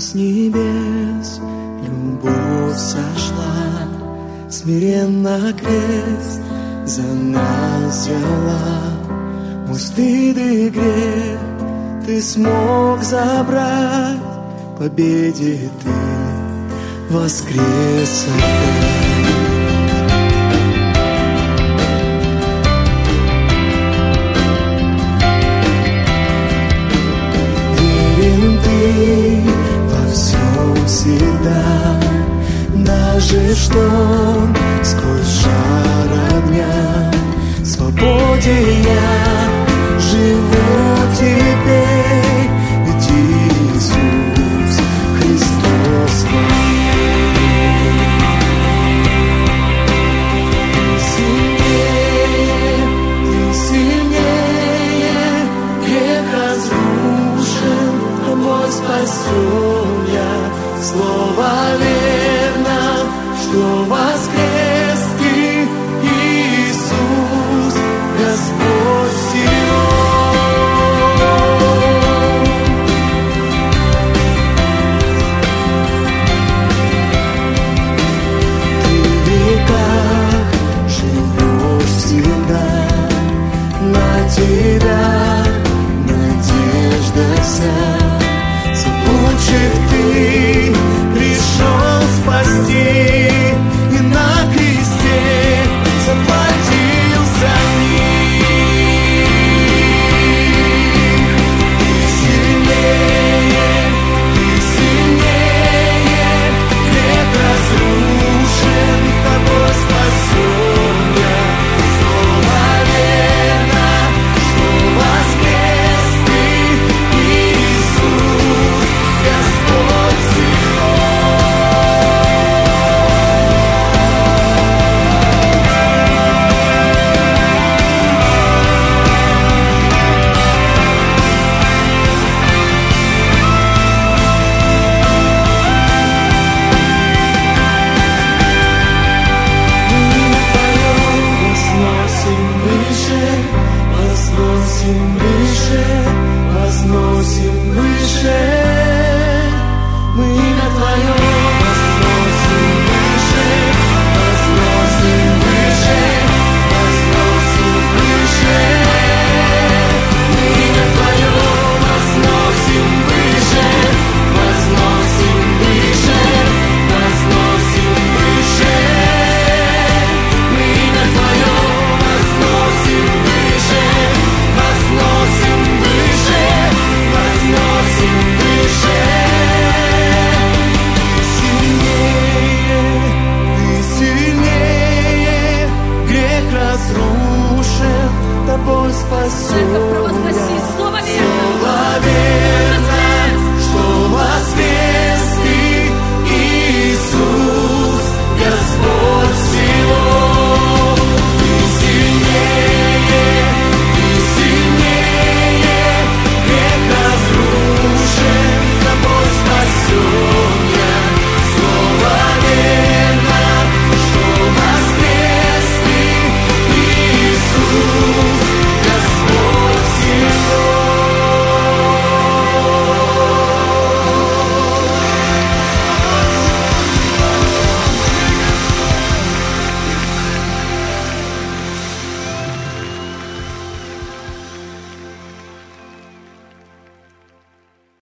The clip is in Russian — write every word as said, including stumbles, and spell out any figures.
с небес любовь сошла, смиренно крест за нас взяла. Мой стыд и грех ты смог забрать, победе ты воскрес опять. Верен ты во всем всегда, даже в шторм, сквозь жар огня. В свободе я живу теперь, ведь Иисус Христос во мне. Ты сильнее, ты сильнее, грех разрушен, тобой спасен я. Слово верно, что воскрес ты, Иисус, Господь силен. Ты в веках живешь всегда, на тебя надежда вся. Лучших ты пришел спасти, и на кресте заплатил за них. Ты сильнее, ты сильнее, грех разрушен, тобой спасен я. Слово верно, что воскрес ты, Иисус, Господь силен. Возносим выше, возносим выше, мы на Твоем возносим выше, возносим выше, возносим выше, мы на Твоем возносим выше, возносим выше, возносим выше, мы на Твоем возносим выше. Возносим выше, возносим выше. Ты сильнее, ты сильнее, грех разрушен, тобой спасен.